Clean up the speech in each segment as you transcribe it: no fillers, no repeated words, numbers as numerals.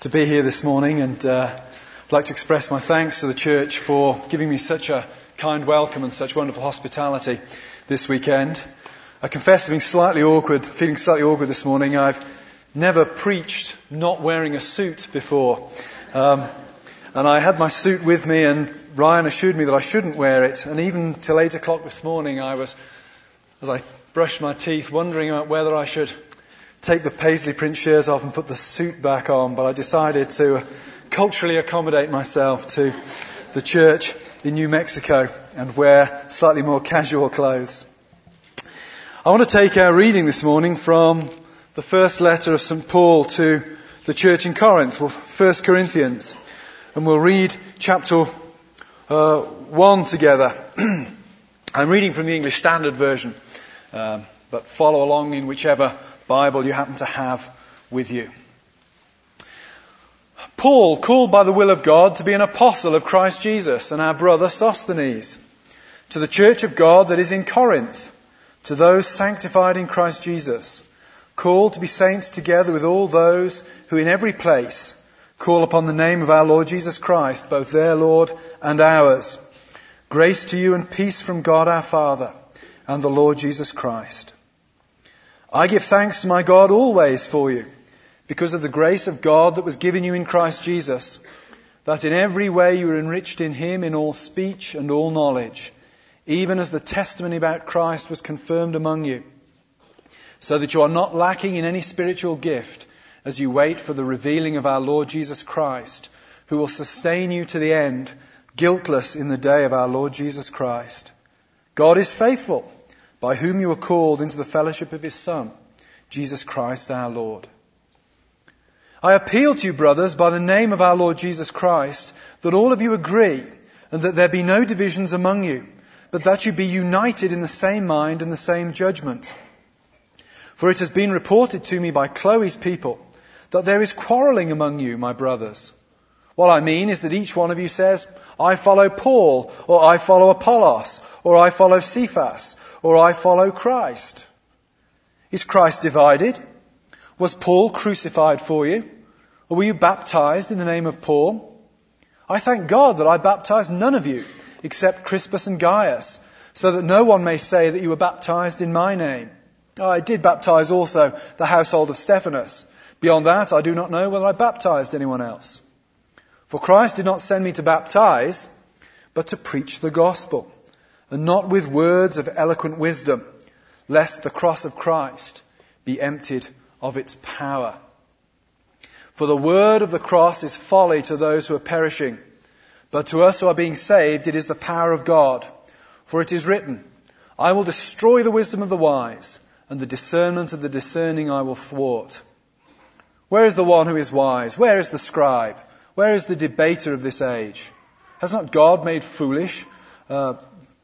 to be here this morning, and I'd like to express my thanks to the church for giving me such a kind welcome and such wonderful hospitality this weekend. I confess to feeling slightly awkward this morning. I've never preached not wearing a suit before. And I had my suit with me, and Ryan assured me that I shouldn't wear it. And even till 8 o'clock this morning, I was, as I brushed my teeth, wondering about whether I should take the paisley print shirt off and put the suit back on. But I decided to culturally accommodate myself to the church in New Mexico and wear slightly more casual clothes. I want to take our reading this morning from the first letter of St. Paul to the church in Corinth, 1 Corinthians. And we'll read chapter 1 together. I'm reading from the English Standard Version, but follow along in whichever Bible you happen to have with you. Paul, called by the will of God to be an apostle of Christ Jesus, and our brother Sosthenes, to the church of God that is in Corinth, to those sanctified in Christ Jesus, called to be saints together with all those who in every place call upon the name of our Lord Jesus Christ, both their Lord and ours. Grace to you and peace from God our Father and the Lord Jesus Christ. I give thanks to my God always for you, because of the grace of God that was given you in Christ Jesus, that in every way you were enriched in him in all speech and all knowledge, even as the testimony about Christ was confirmed among you, so that you are not lacking in any spiritual gift as you wait for the revealing of our Lord Jesus Christ, who will sustain you to the end, guiltless in the day of our Lord Jesus Christ. God is faithful, by whom you were called into the fellowship of his Son, Jesus Christ our Lord. I appeal to you, brothers, by the name of our Lord Jesus Christ, that all of you agree, and that there be no divisions among you, but that you be united in the same mind and the same judgment. For it has been reported to me by Chloe's people that there is quarrelling among you, my brothers. What I mean is that each one of you says, I follow Paul, or I follow Apollos, or I follow Cephas, or I follow Christ. Is Christ divided? Was Paul crucified for you? Or were you baptized in the name of Paul? I thank God that I baptized none of you, except Crispus and Gaius, so that no one may say that you were baptized in my name. I did baptize also the household of Stephanas. Beyond that, I do not know whether I baptized anyone else. For Christ did not send me to baptize, but to preach the gospel, and not with words of eloquent wisdom, lest the cross of Christ be emptied of its power. For the word of the cross is folly to those who are perishing, but to us who are being saved it is the power of God. For it is written, I will destroy the wisdom of the wise, and the discernment of the discerning I will thwart. Where is the one who is wise? Where is the scribe? Where is the debater of this age? Has not God made foolish the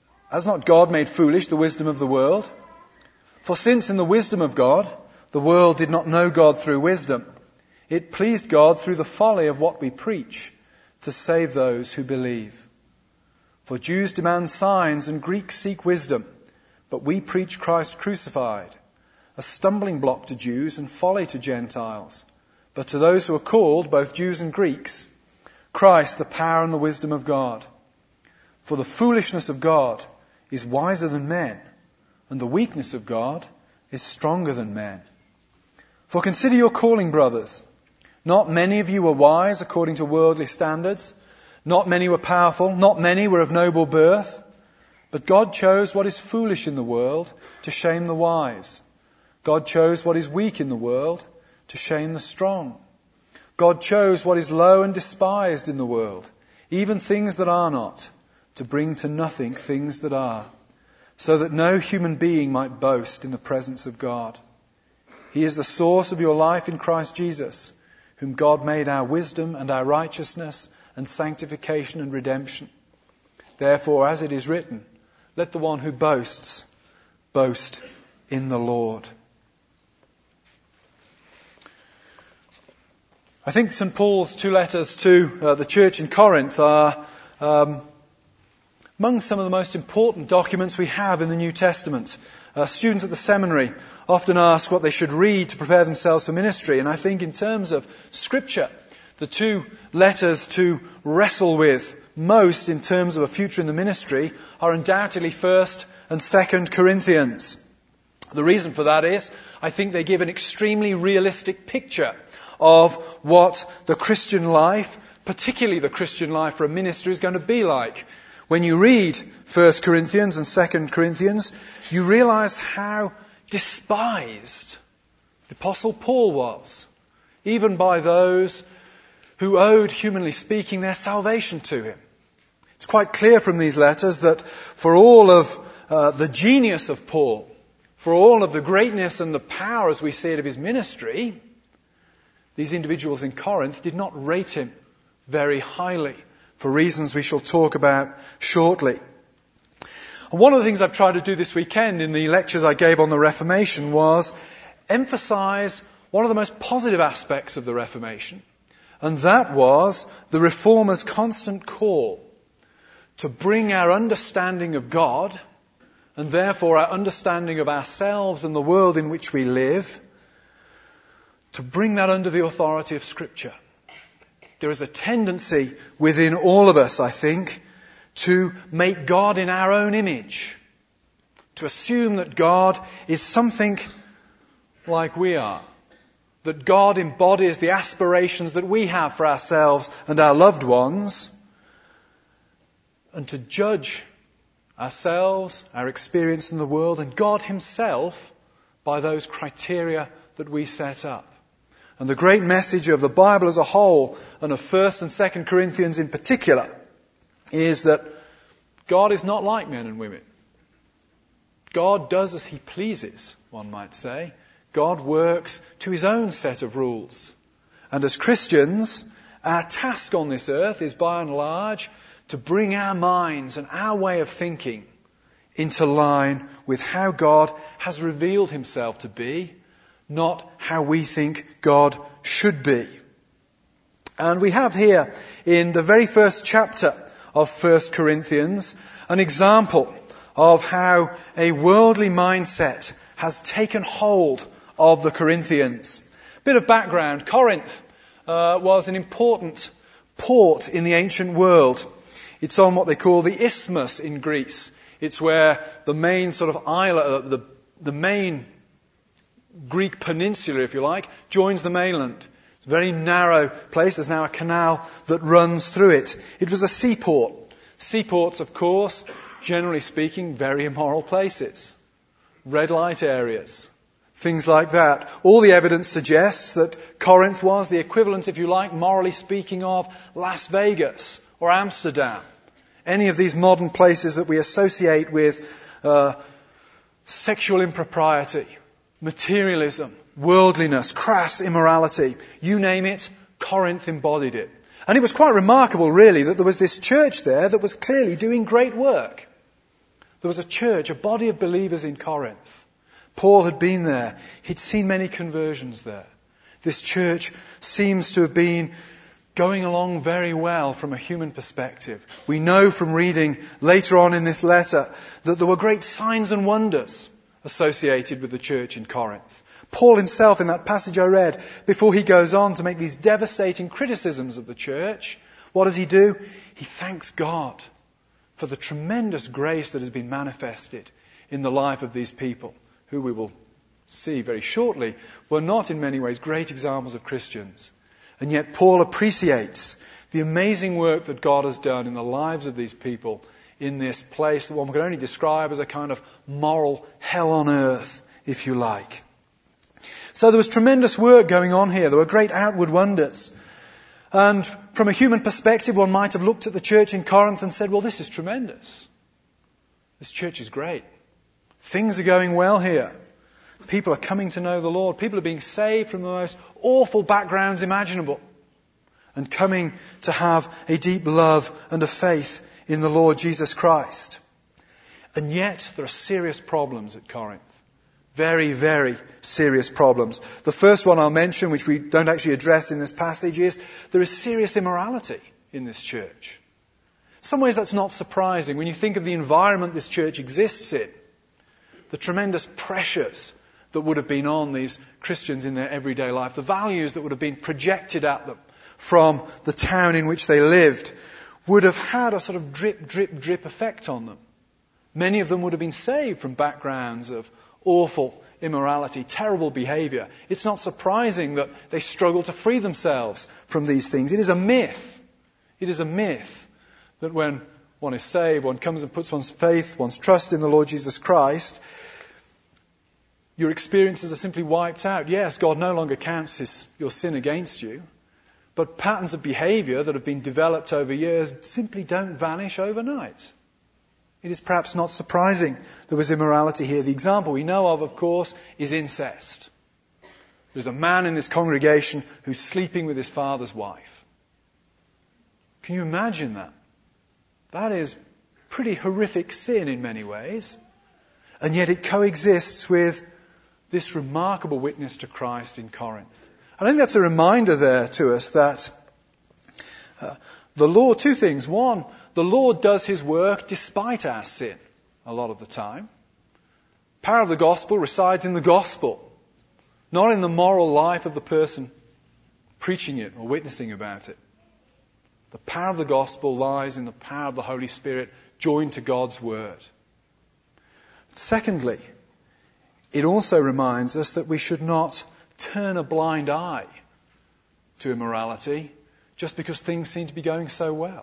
wisdom of the world? For since in the wisdom of God, the world did not know God through wisdom, it pleased God through the folly of what we preach to save those who believe. For Jews demand signs and Greeks seek wisdom, but we preach Christ crucified, a stumbling block to Jews and folly to Gentiles. But to those who are called, both Jews and Greeks, Christ, the power and the wisdom of God. For the foolishness of God is wiser than men, and the weakness of God is stronger than men. For consider your calling, brothers. Not many of you were wise according to worldly standards. Not many were powerful. Not many were of noble birth. But God chose what is foolish in the world to shame the wise. God chose what is weak in the world to shame the strong. God chose what is low and despised in the world, even things that are not, to bring to nothing things that are, so that no human being might boast in the presence of God. He is the source of your life in Christ Jesus, whom God made our wisdom and our righteousness and sanctification and redemption. Therefore, as it is written, let the one who boasts, boast in the Lord. I think St. Paul's two letters to the church in Corinth are among some of the most important documents we have in the New Testament. Students at the seminary often ask what they should read to prepare themselves for ministry, and I think in terms of Scripture, The two letters to wrestle with most in terms of a future in the ministry are undoubtedly 1st and 2nd Corinthians. The reason for that is, I think they give an extremely realistic picture of what the Christian life, particularly the Christian life for a minister, is going to be like. When you read 1 Corinthians and 2 Corinthians, you realize how despised the Apostle Paul was, even by those who owed, humanly speaking, their salvation to him. It's quite clear from these letters that for all of the genius of Paul, for all of the greatness and the power, as we see it, of his ministry, these individuals in Corinth did not rate him very highly, for reasons we shall talk about shortly. And one of the things I've tried to do this weekend in the lectures I gave on the Reformation was emphasize one of the most positive aspects of the Reformation, and that was the Reformers' constant call to bring our understanding of God, and therefore our understanding of ourselves and the world in which we live, to bring that under the authority of Scripture. There is a tendency within all of us, I think, to make God in our own image, to assume that God is something like we are, that God embodies the aspirations that we have for ourselves and our loved ones, and to judge ourselves, our experience in the world, and God himself by those criteria that we set up. And the great message of the Bible as a whole, and of 1st and 2nd Corinthians in particular, is that God is not like men and women. God does as he pleases, one might say. God works to his own set of rules. And as Christians, our task on this earth is by and large to bring our minds and our way of thinking into line with how God has revealed himself to be, not how we think God should be. And we have here in the very first chapter of 1 Corinthians an example of how a worldly mindset has taken hold of the Corinthians. Bit of background. Corinth was an important port in the ancient world. It's on what they call the Isthmus in Greece. It's where the main sort of island, the main Greek peninsula, if you like, joins the mainland. It's a very narrow place. There's now a canal that runs through it. It was a seaport. Seaports, of course, generally speaking, very immoral places. Red light areas. Things like that. All the evidence suggests that Corinth was the equivalent, if you like, morally speaking, of Las Vegas or Amsterdam. Any of these modern places that we associate with sexual impropriety, materialism, worldliness, crass immorality. You name it, Corinth embodied it. And it was quite remarkable, really, that there was this church there that was clearly doing great work. There was a church, a body of believers in Corinth. Paul had been there. He'd seen many conversions there. This church seems to have been going along very well from a human perspective. We know from reading later on in this letter that there were great signs and wonders associated with the church in Corinth. Paul himself, in that passage I read, before he goes on to make these devastating criticisms of the church, what does he do? He thanks God for the tremendous grace that has been manifested in the life of these people, who we will see very shortly were not in many ways great examples of Christians. And yet Paul appreciates the amazing work that God has done in the lives of these people in this place that one can only describe as a kind of moral hell on earth, if you like. So there was tremendous work going on here. There were great outward wonders. And from a human perspective, one might have looked at the church in Corinth and said, well, this is tremendous. This church is great. Things are going well here. People are coming to know the Lord. People are being saved from the most awful backgrounds imaginable and coming to have a deep love and a faith in the Lord Jesus Christ. And yet there are serious problems at Corinth. Very, very serious problems. The first one I'll mention, which we don't actually address in this passage, is there is serious immorality in this church. In some ways that's not surprising when you think of the environment this church exists in. The tremendous pressures that would have been on these Christians in their everyday life, the values that would have been projected at them from the town in which they lived, would have had a sort of drip, drip, drip effect on them. Many of them would have been saved from backgrounds of awful immorality, terrible behavior. It's not surprising that they struggle to free themselves from these things. It is a myth. It is a myth that when one is saved, one comes and puts one's faith, one's trust in the Lord Jesus Christ, your experiences are simply wiped out. Yes, God no longer counts your sin against you, but patterns of behavior that have been developed over years simply don't vanish overnight. It is perhaps not surprising there was immorality here. The example we know of course, is incest. There's a man in this congregation who's sleeping with his father's wife. Can you imagine that? That is pretty horrific sin in many ways. And yet it coexists with this remarkable witness to Christ in Corinth. I think that's a reminder there to us that the Lord, two things. One, the Lord does His work despite our sin a lot of the time. Power of the gospel resides in the gospel, not in the moral life of the person preaching it or witnessing about it. The power of the gospel lies in the power of the Holy Spirit joined to God's word. Secondly, it also reminds us that we should not turn a blind eye to immorality just because things seem to be going so well.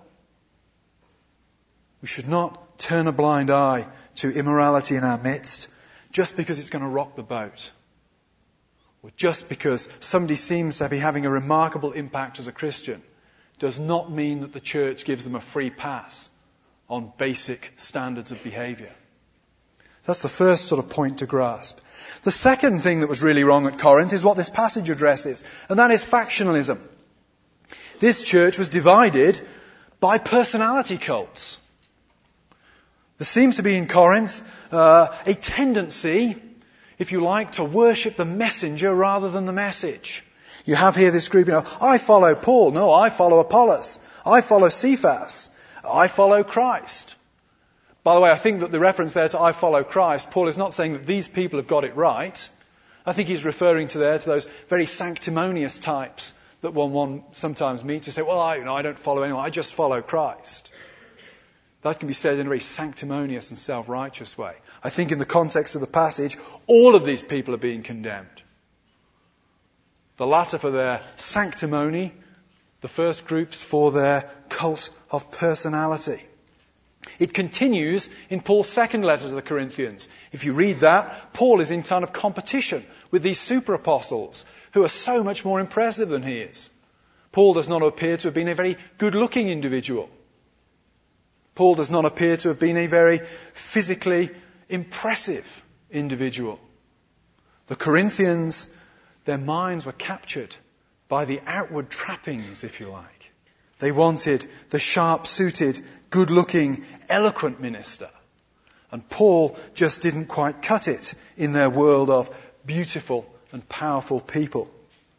We should not turn a blind eye to immorality in our midst just because it's going to rock the boat, or just because somebody seems to be having a remarkable impact as a Christian does not mean that the church gives them a free pass on basic standards of behaviour. That's the first sort of point to grasp. The second thing that was really wrong at Corinth is what this passage addresses, and that is factionalism. This church was divided by personality cults. There seems to be in Corinth a tendency, if you like, to worship the messenger rather than the message. You have here this group, I follow Paul. No, I follow Apollos. I follow Cephas. I follow Christ. By the way, I think that the reference there to I follow Christ, Paul is not saying that these people have got it right. I think he's referring to those very sanctimonious types that one sometimes meets to say, well, I don't follow anyone, I just follow Christ. That can be said in a very sanctimonious and self-righteous way. I think in the context of the passage, all of these people are being condemned. The latter for their sanctimony, the first groups for their cult of personality. It continues in Paul's second letter to the Corinthians. If you read that, Paul is in kind of competition with these super apostles who are so much more impressive than he is. Paul does not appear to have been a very good-looking individual. Paul does not appear to have been a very physically impressive individual. The Corinthians, their minds were captured by the outward trappings, if you like. They wanted the sharp-suited, good-looking, eloquent minister. And Paul just didn't quite cut it in their world of beautiful and powerful people.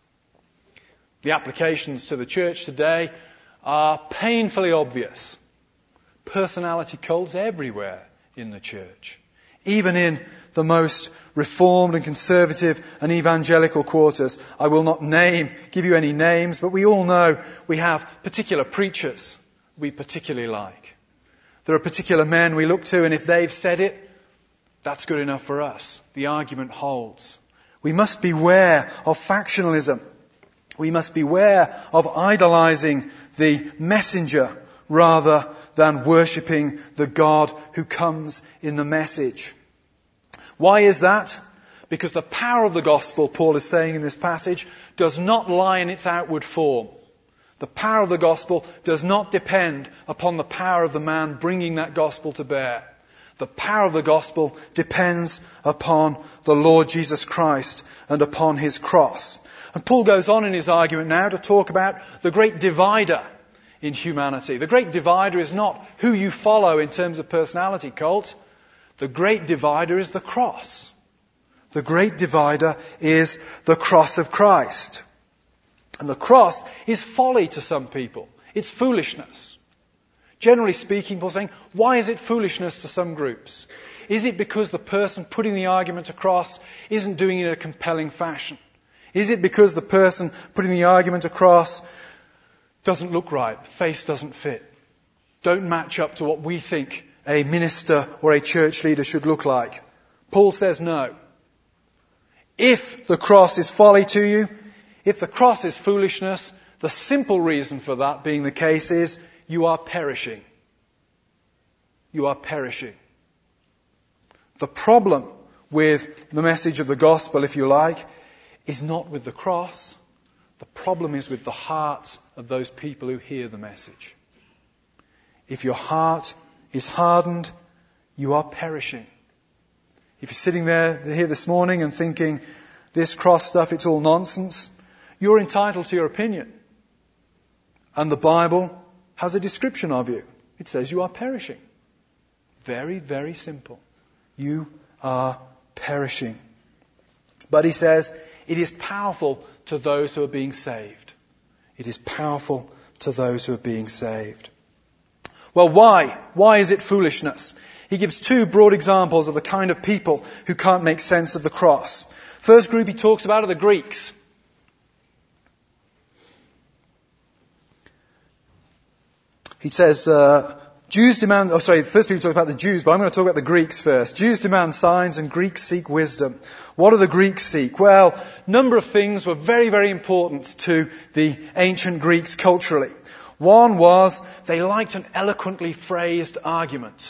The applications to the church today are painfully obvious. Personality cults everywhere in the church. Even in the most reformed and conservative and evangelical quarters. I will not give you any names, but we all know we have particular preachers we particularly like. There are particular men we look to, and if they've said it, that's good enough for us. The argument holds. We must beware of factionalism. We must beware of idolizing the messenger rather than worshipping the God who comes in the message. Why is that? Because the power of the gospel, Paul is saying in this passage, does not lie in its outward form. The power of the gospel does not depend upon the power of the man bringing that gospel to bear. The power of the gospel depends upon the Lord Jesus Christ and upon his cross. And Paul goes on in his argument now to talk about the great divider in humanity. The great divider is not who you follow in terms of personality cult. The great divider is the cross. The great divider is the cross of Christ. And the cross is folly to some people. It's foolishness. Generally speaking, Paul's saying, why is it foolishness to some groups? Is it because the person putting the argument across isn't doing it in a compelling fashion? Is it because the person putting the argument across doesn't look right, face doesn't fit, don't match up to what we think a minister or a church leader should look like? Paul says no. If the cross is folly to you, if the cross is foolishness, the simple reason for that being the case is you are perishing. You are perishing. The problem with the message of the gospel, if you like, is not with the cross. The problem is with the hearts of those people who hear the message. If your heart is hardened, you are perishing. If you're sitting there here this morning and thinking, this cross stuff, it's all nonsense, you're entitled to your opinion. And the Bible has a description of you. It says you are perishing. Very, very simple. You are perishing. But he says, it is powerful to those who are being saved. It is powerful to those who are being saved. Well, why? Why is it foolishness? He gives two broad examples of the kind of people who can't make sense of the cross. First group he talks about are the Greeks. He says, first people talk about the Jews, but I'm going to talk about the Greeks first. Jews demand signs and Greeks seek wisdom. What do the Greeks seek? Well, a number of things were very, very important to the ancient Greeks culturally. One was they liked an eloquently phrased argument.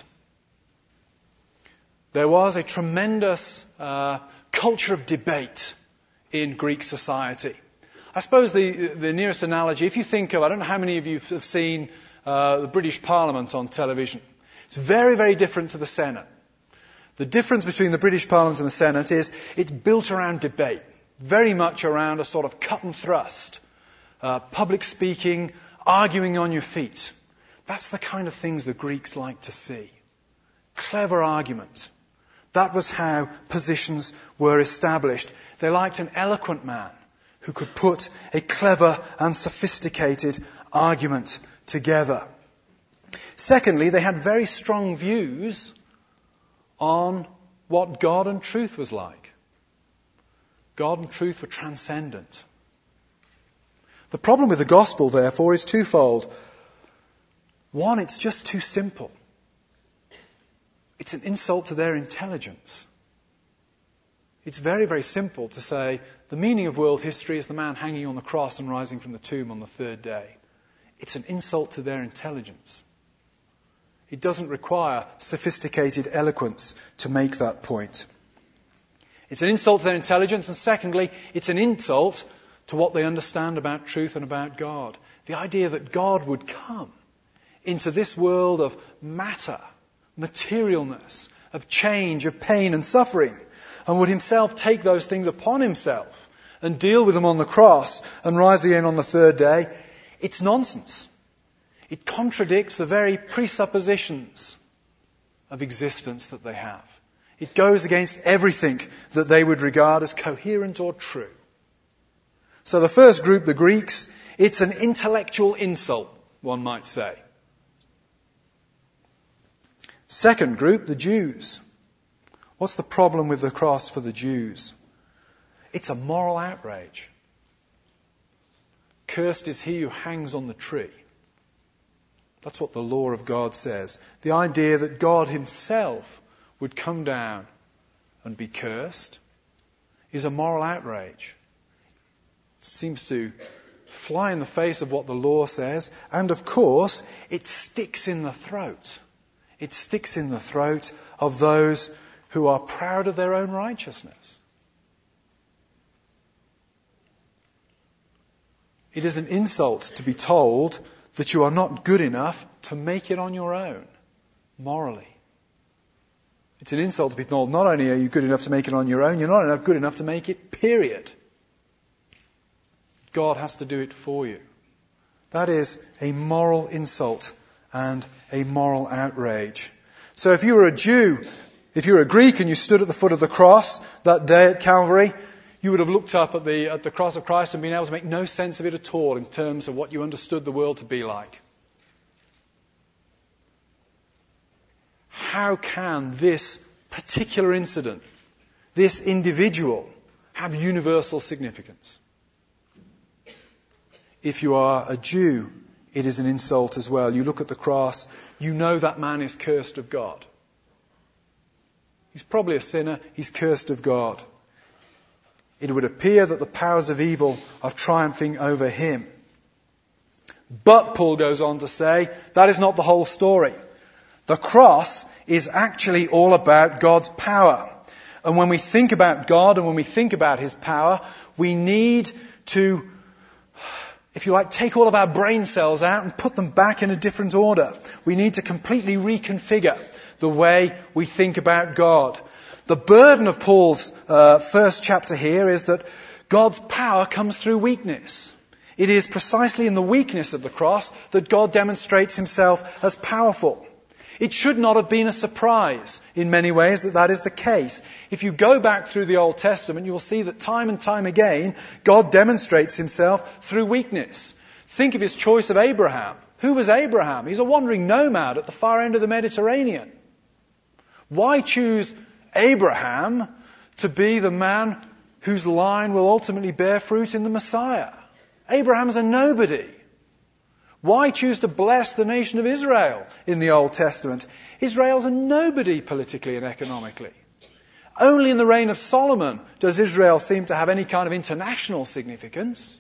There was a tremendous culture of debate in Greek society. I suppose the nearest analogy, if you think of, I don't know how many of you have seen the British Parliament on television. It's very, very different to the Senate. The difference between the British Parliament and the Senate is it's built around debate, very much around a sort of cut and thrust, public speaking, arguing on your feet. That's the kind of things the Greeks like to see. Clever argument. That was how positions were established. They liked an eloquent man who could put a clever and sophisticated argument together. Secondly, they had very strong views on what God and truth was like. God and truth were transcendent. The problem with the gospel, therefore, is twofold. One, it's just too simple. It's an insult to their intelligence. It's very, very simple to say the meaning of world history is the man hanging on the cross and rising from the tomb on the third day. It's an insult to their intelligence. It doesn't require sophisticated eloquence to make that point. It's an insult to their intelligence, and secondly, it's an insult to what they understand about truth and about God. The idea that God would come into this world of matter, materialness, of change, of pain and suffering, and would himself take those things upon himself and deal with them on the cross and rise again on the third day, it's nonsense. It contradicts the very presuppositions of existence that they have. It goes against everything that they would regard as coherent or true. So the first group, the Greeks, it's an intellectual insult, one might say. Second group, the Jews. What's the problem with the cross for the Jews? It's a moral outrage. Cursed is he who hangs on the tree. That's what the law of God says. The idea that God himself would come down and be cursed is a moral outrage. It seems to fly in the face of what the law says, and of course, it sticks in the throat. It sticks in the throat of those who are proud of their own righteousness. It is an insult to be told that you are not good enough to make it on your own, morally. It's an insult to be told not only are you good enough to make it on your own, you're not good enough to make it, period. God has to do it for you. That is a moral insult and a moral outrage. So if you were a Jew, if you were a Greek and you stood at the foot of the cross that day at Calvary, you would have looked up at the cross of Christ and been able to make no sense of it at all in terms of what you understood the world to be like. how can this particular incident, this individual, have universal significance? If you are a Jew, it is an insult as well. You look at the cross, you know that man is cursed of God. He's probably a sinner, he's cursed of God. It would appear that the powers of evil are triumphing over him. But, Paul goes on to say, that is not the whole story. The cross is actually all about God's power. And when we think about God and when we think about his power, we need to, if you like, take all of our brain cells out and put them back in a different order. We need to completely reconfigure the way we think about God. The burden of Paul's first chapter here is that God's power comes through weakness. It is precisely in the weakness of the cross that God demonstrates himself as powerful. It should not have been a surprise in many ways that that is the case. If you go back through the Old Testament, you will see that time and time again, God demonstrates himself through weakness. Think of his choice of Abraham. Who was Abraham? He's a wandering nomad at the far end of the Mediterranean. Why choose Abraham to be the man whose line will ultimately bear fruit in the Messiah? Abraham's a nobody. Why choose to bless the nation of Israel in the Old Testament? Israel's a nobody politically and economically. Only in the reign of Solomon does Israel seem to have any kind of international significance.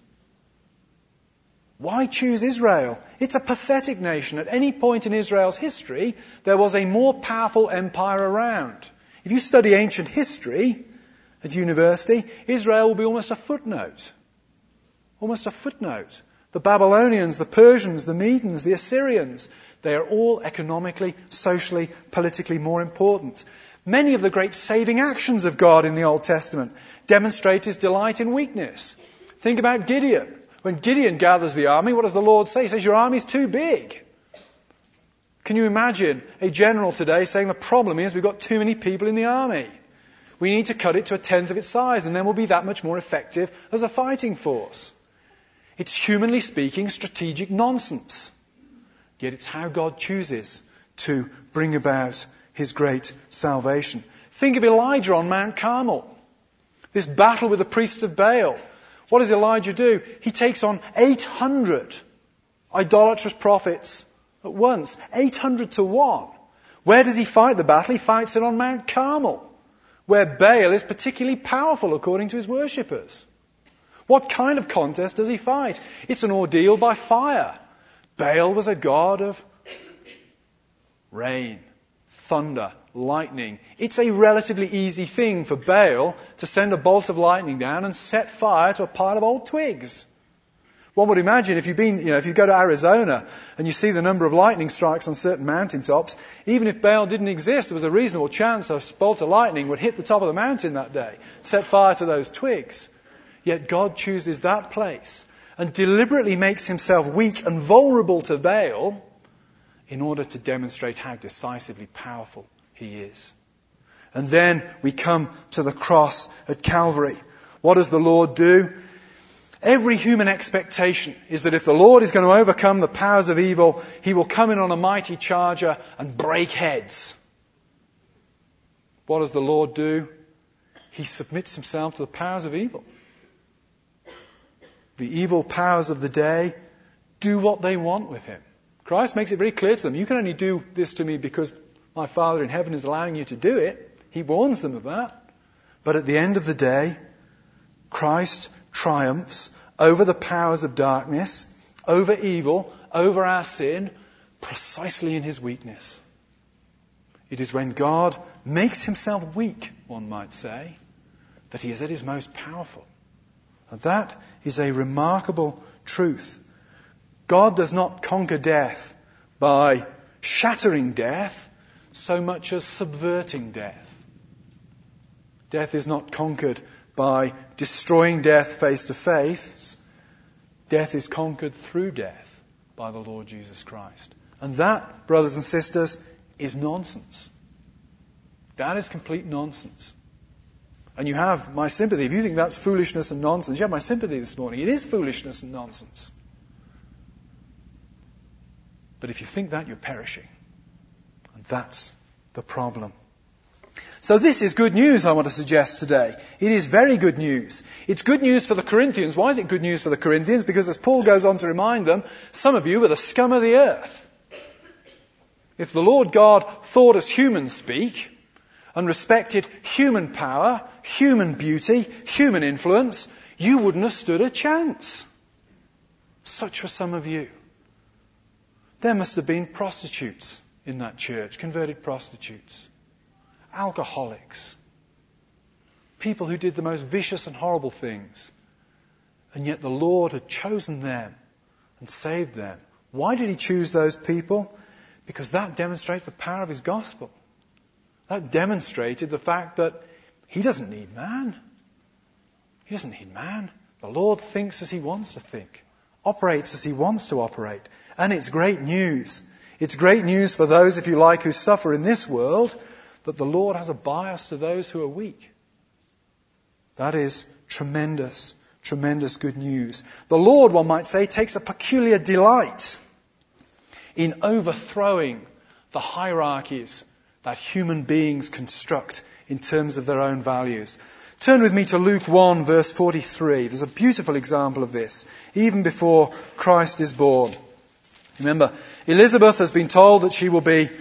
Why choose Israel? It's a pathetic nation. At any point in Israel's history, there was a more powerful empire around. If you study ancient history at university, Israel will be almost a footnote. Almost a footnote. The Babylonians, the Persians, the Medes, the Assyrians, they are all economically, socially, politically more important. Many of the great saving actions of God in the Old Testament demonstrate his delight in weakness. Think about Gideon. When Gideon gathers the army, what does the Lord say? He says, your army's too big. Can you imagine a general today saying the problem is we've got too many people in the army. We need to cut it to a tenth of its size and then we'll be that much more effective as a fighting force. It's humanly speaking strategic nonsense. Yet it's how God chooses to bring about his great salvation. Think of Elijah on Mount Carmel. This battle with the priests of Baal. What does Elijah do? He takes on 800 idolatrous prophets at once. 800 to 1. Where does he fight the battle? He fights it on Mount Carmel, where Baal is particularly powerful according to his worshippers. What kind of contest does he fight? It's an ordeal by fire. Baal was a god of rain, thunder, lightning. It's a relatively easy thing for Baal to send a bolt of lightning down and set fire to a pile of old twigs. One would imagine if you go to Arizona and you see the number of lightning strikes on certain mountaintops, even if Baal didn't exist, there was a reasonable chance a bolt of lightning would hit the top of the mountain that day, set fire to those twigs. Yet God chooses that place and deliberately makes himself weak and vulnerable to Baal in order to demonstrate how decisively powerful he is. And then we come to the cross at Calvary. What does the Lord do? Every human expectation is that if the Lord is going to overcome the powers of evil, he will come in on a mighty charger and break heads. What does the Lord do? He submits himself to the powers of evil. The evil powers of the day do what they want with him. Christ makes it very clear to them, you can only do this to me because my Father in heaven is allowing you to do it. He warns them of that. But at the end of the day, Christ triumphs over the powers of darkness, over evil, over our sin, precisely in his weakness. It is when God makes himself weak, one might say, that he is at his most powerful. And that is a remarkable truth. God does not conquer death by shattering death so much as subverting death. Death is not conquered by destroying death face to face. Death is conquered through death by the Lord Jesus Christ. And that, brothers and sisters, is nonsense. That is complete nonsense. And you have my sympathy. If you think that's foolishness and nonsense, you have my sympathy this morning. It is foolishness and nonsense. But if you think that, you're perishing. And that's the problem. So this is good news, I want to suggest today. It is very good news. It's good news for the Corinthians. Why is it good news for the Corinthians? Because as Paul goes on to remind them, some of you are the scum of the earth. If the Lord God thought as humans speak and respected human power, human beauty, human influence, you wouldn't have stood a chance. Such were some of you. There must have been prostitutes in that church, converted prostitutes, alcoholics, people who did the most vicious and horrible things. And yet the Lord had chosen them and saved them. Why did he choose those people? Because that demonstrates the power of his gospel. That demonstrated the fact that he doesn't need man. He doesn't need man. The Lord thinks as he wants to think, operates as he wants to operate. And it's great news. It's great news for those, if you like, who suffer in this world, that the Lord has a bias to those who are weak. That is tremendous, tremendous good news. The Lord, one might say, takes a peculiar delight in overthrowing the hierarchies that human beings construct in terms of their own values. Turn with me to Luke 1, verse 43. There's a beautiful example of this, even before Christ is born. Remember, Elizabeth has been told that she's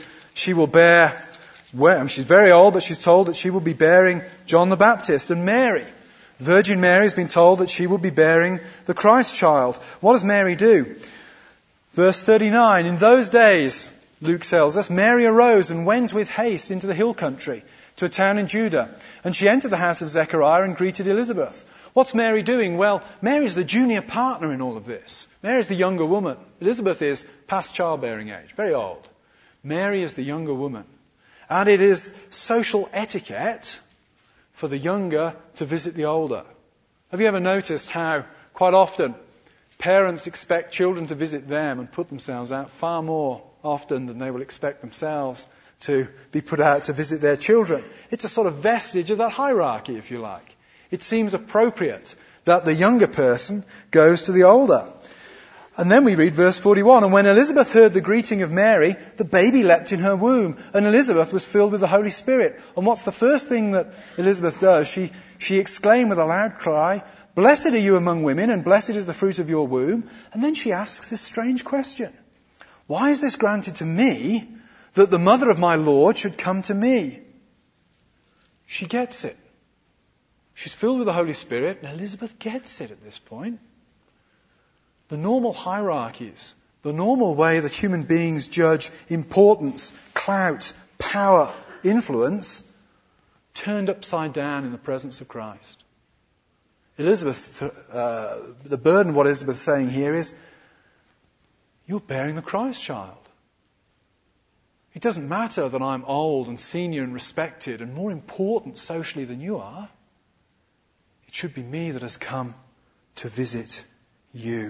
very old, but she's told that she will be bearing John the Baptist. And Mary, Virgin Mary, has been told that she will be bearing the Christ child. What does Mary do? Verse 39, in those days, Luke tells us, Mary arose and went with haste into the hill country to a town in Judah. And she entered the house of Zechariah and greeted Elizabeth. What's Mary doing? Well, Mary's the junior partner in all of this. Mary's the younger woman. Elizabeth is past childbearing age, very old. Mary is the younger woman. And it is social etiquette for the younger to visit the older. Have you ever noticed how quite often parents expect children to visit them and put themselves out far more often than they will expect themselves to be put out to visit their children? It's a sort of vestige of that hierarchy, if you like. It seems appropriate that the younger person goes to the older. And then we read verse 41, and when Elizabeth heard the greeting of Mary, the baby leapt in her womb, and Elizabeth was filled with the Holy Spirit. And what's the first thing that Elizabeth does? She exclaimed with a loud cry, "Blessed are you among women, and blessed is the fruit of your womb." And then she asks this strange question. Why is this granted to me, that the mother of my Lord should come to me? She gets it. She's filled with the Holy Spirit, and Elizabeth gets it at this point. The normal hierarchies, the normal way that human beings judge importance, clout, power, influence, turned upside down in the presence of Christ. Elizabeth, the burden of what Elizabeth is saying here is, you're bearing the Christ child. It doesn't matter that I'm old and senior and respected and more important socially than you are. It should be me that has come to visit you.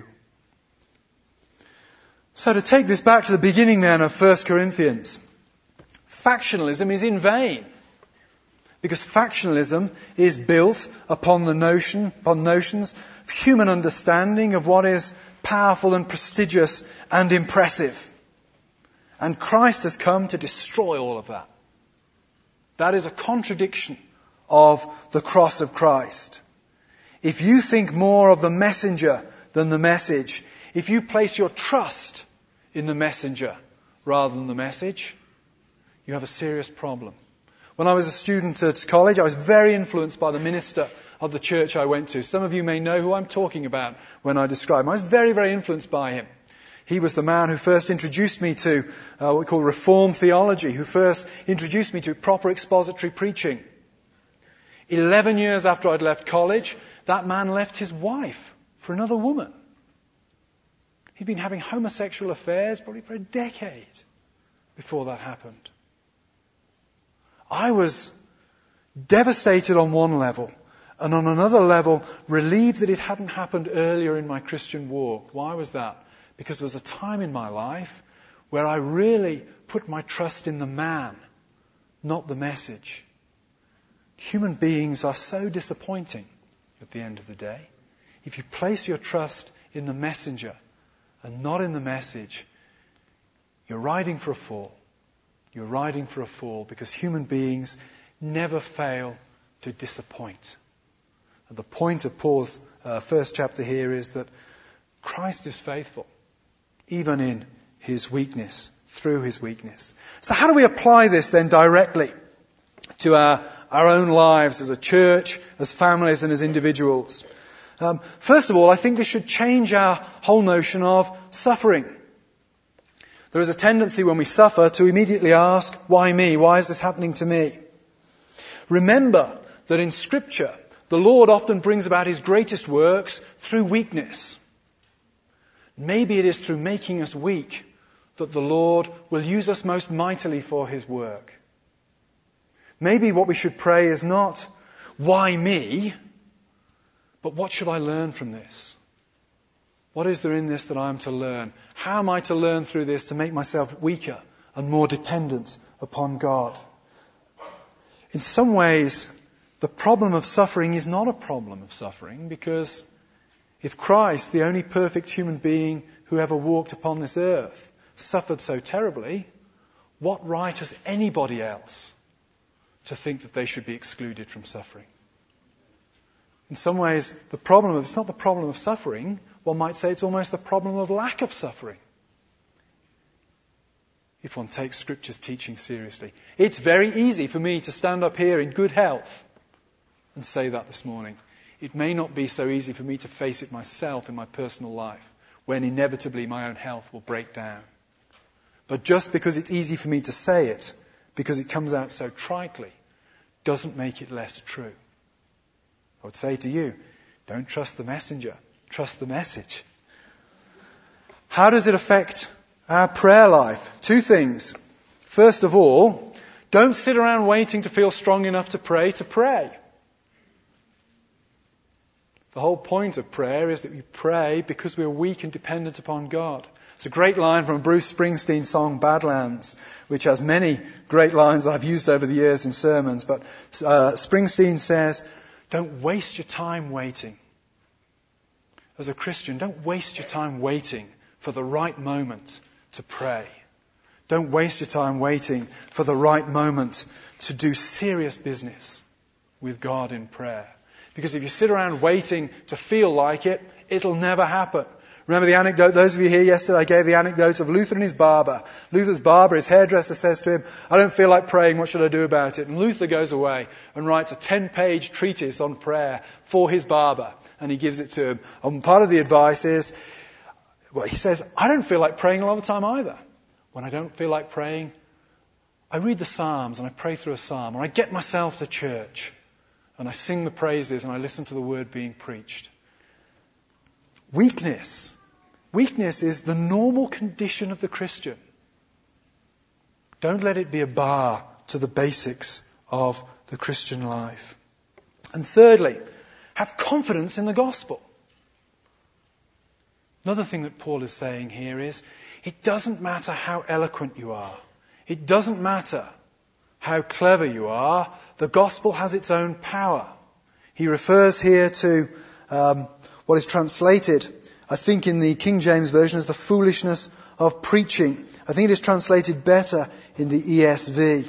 So to take this back to the beginning then of 1 Corinthians, factionalism is in vain. Because factionalism is built upon notions of human understanding of what is powerful and prestigious and impressive. And Christ has come to destroy all of that. That is a contradiction of the cross of Christ. If you think more of the messenger than the message, if you place your trust in the messenger rather than the message, you have a serious problem. When I was a student at college, I was very influenced by the minister of the church I went to. Some of you may know who I'm talking about when I describe him. I was very, very influenced by him. He was the man who first introduced me to what we call Reformed theology, who first introduced me to proper expository preaching. 11 years after I'd left college, that man left his wife for another woman. He'd been having homosexual affairs probably for a decade before that happened. I was devastated on one level, and on another level, relieved that it hadn't happened earlier in my Christian walk. Why was that? Because there was a time in my life where I really put my trust in the man, not the message. Human beings are so disappointing at the end of the day. If you place your trust in the messenger and not in the message, you're riding for a fall. You're riding for a fall, because human beings never fail to disappoint. And the point of Paul's first chapter here is that Christ is faithful, even in his weakness, through his weakness. So how do we apply this then directly to our own lives as a church, as families and as individuals? First of all, I think this should change our whole notion of suffering. There is a tendency when we suffer to immediately ask, why me? Why is this happening to me? Remember that in Scripture, the Lord often brings about his greatest works through weakness. Maybe it is through making us weak that the Lord will use us most mightily for his work. Maybe what we should pray is not, why me? But what should I learn from this? What is there in this that I am to learn? How am I to learn through this to make myself weaker and more dependent upon God? In some ways, the problem of suffering is not a problem of suffering, because if Christ, the only perfect human being who ever walked upon this earth, suffered so terribly, what right has anybody else to think that they should be excluded from suffering? In some ways, it's not the problem of suffering. One might say it's almost the problem of lack of suffering, if one takes Scripture's teaching seriously. It's very easy for me to stand up here in good health and say that this morning. It may not be so easy for me to face it myself in my personal life, when inevitably my own health will break down. But just because it's easy for me to say it, because it comes out so tritely, doesn't make it less true. I would say to you, don't trust the messenger, trust the message. How does it affect our prayer life? Two things. First of all, don't sit around waiting to feel strong enough to pray. The whole point of prayer is that we pray because we're weak and dependent upon God. It's a great line from a Bruce Springsteen song, Badlands, which has many great lines that I've used over the years in sermons. But Springsteen says, don't waste your time waiting. As a Christian, don't waste your time waiting for the right moment to pray. Don't waste your time waiting for the right moment to do serious business with God in prayer. Because if you sit around waiting to feel like it, it'll never happen. Remember the anecdote, those of you here yesterday, I gave the anecdote of Luther and his barber. Luther's barber, his hairdresser, says to him, I don't feel like praying, what should I do about it? And Luther goes away and writes a 10-page treatise on prayer for his barber. And he gives it to him. And part of the advice is, he says, I don't feel like praying a lot of the time either. When I don't feel like praying, I read the Psalms and I pray through a psalm. Or I get myself to church and I sing the praises and I listen to the word being preached. Weakness is the normal condition of the Christian. Don't let it be a bar to the basics of the Christian life. And thirdly, have confidence in the gospel. Another thing that Paul is saying here is, it doesn't matter how eloquent you are. It doesn't matter how clever you are. The gospel has its own power. He refers here to what is translated, I think in the King James Version, as the foolishness of preaching. I think it is translated better in the ESV.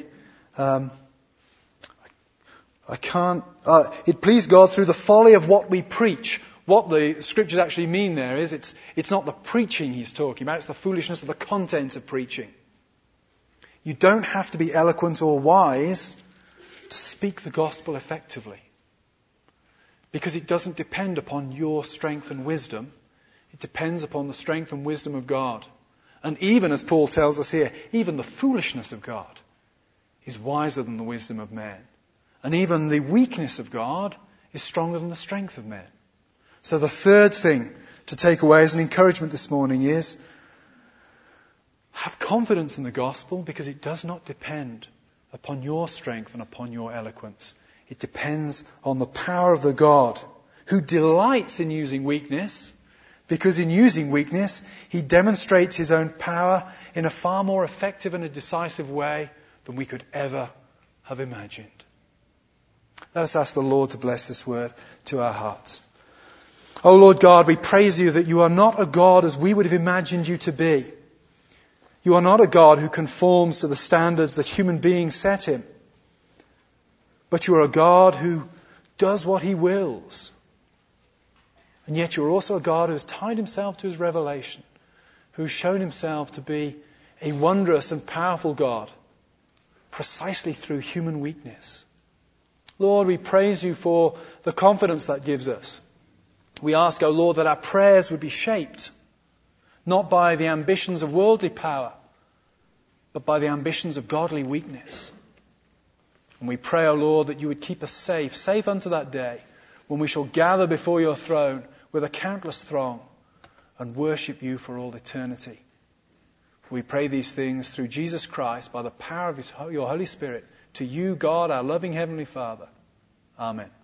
It pleased God through the folly of what we preach. What the Scriptures actually mean there is, it's not the preaching he's talking about, it's the foolishness of the content of preaching. You don't have to be eloquent or wise to speak the gospel effectively. Because it doesn't depend upon your strength and wisdom. It depends upon the strength and wisdom of God. And even, as Paul tells us here, even the foolishness of God is wiser than the wisdom of men. And even the weakness of God is stronger than the strength of men. So the third thing to take away as an encouragement this morning is, have confidence in the gospel, because it does not depend upon your strength and upon your eloquence. It depends on the power of the God who delights in using weakness, because in using weakness, he demonstrates his own power in a far more effective and a decisive way than we could ever have imagined. Let us ask the Lord to bless this word to our hearts. Oh Lord God, we praise you that you are not a God as we would have imagined you to be. You are not a God who conforms to the standards that human beings set him, but you are a God who does what he wills. And yet you're also a God who has tied himself to his revelation, who has shown himself to be a wondrous and powerful God, precisely through human weakness. Lord, we praise you for the confidence that gives us. We ask, O Lord, that our prayers would be shaped, not by the ambitions of worldly power, but by the ambitions of godly weakness. And we pray, O Lord, that you would keep us safe unto that day, when we shall gather before your throne with a countless throng and worship you for all eternity. We pray these things through Jesus Christ by the power of your Holy Spirit, to you, God, our loving Heavenly Father. Amen.